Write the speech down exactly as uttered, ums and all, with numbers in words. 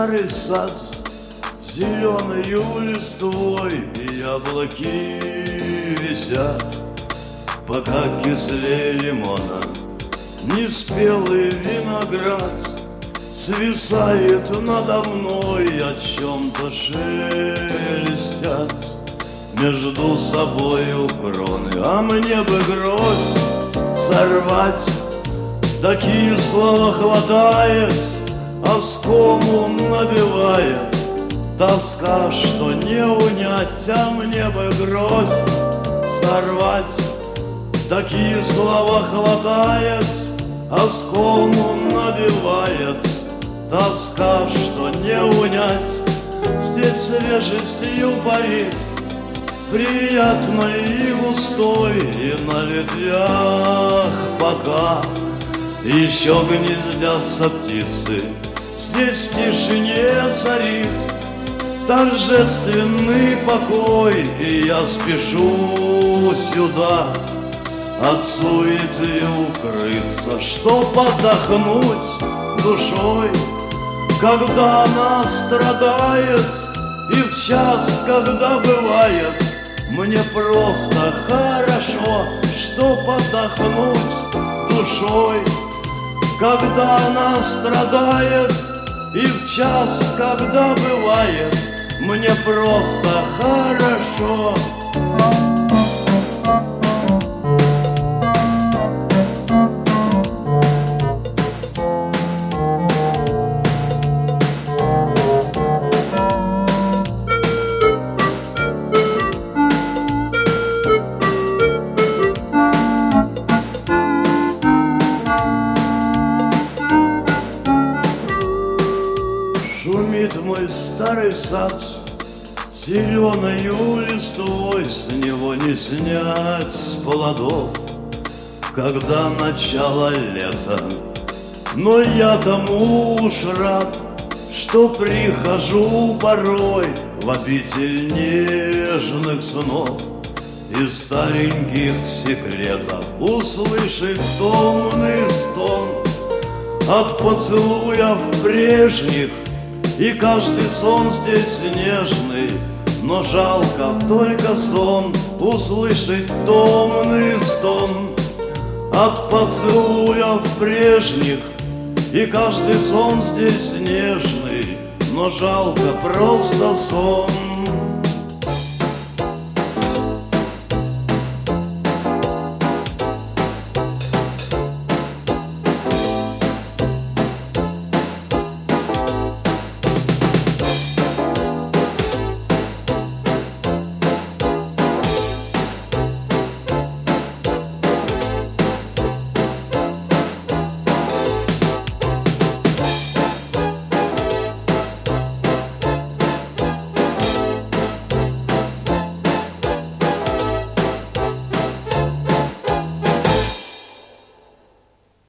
старый сад зеленою листвой, и яблоки висят, пока кислее лимона. Неспелый виноград свисает надо мной, о чем-то шелестят между собою кроны. А мне бы гроздь сорвать, да кислого хватает, оскому набивает тоска, что не унять. А мне бы гроздь сорвать, да кислого хватает, оскому набивает тоска, что не унять. Здесь свежестью парит, приятной и густой, и на ветвях пока еще гнездятся птицы. Здесь в тишине царит торжественный покой, и я спешу сюда от суеты укрыться, чтоб отдохнуть душой, когда она страдает, и в час, когда бывает мне просто хорошо, чтоб отдохнуть душой, когда она страдает, и в час, когда бывает мне просто хорошо. Шумит мой старый сад зеленою листвой, с него не снять плодов, когда начало лета. Но я тому уж рад, что прихожу порой в обитель нежных снов и стареньких секретов услышать томный стон от поцелуев прежних. И каждый сон здесь нежный, но жалко только сон услышать томный стон от поцелуев прежних. И каждый сон здесь нежный, но жалко просто сон.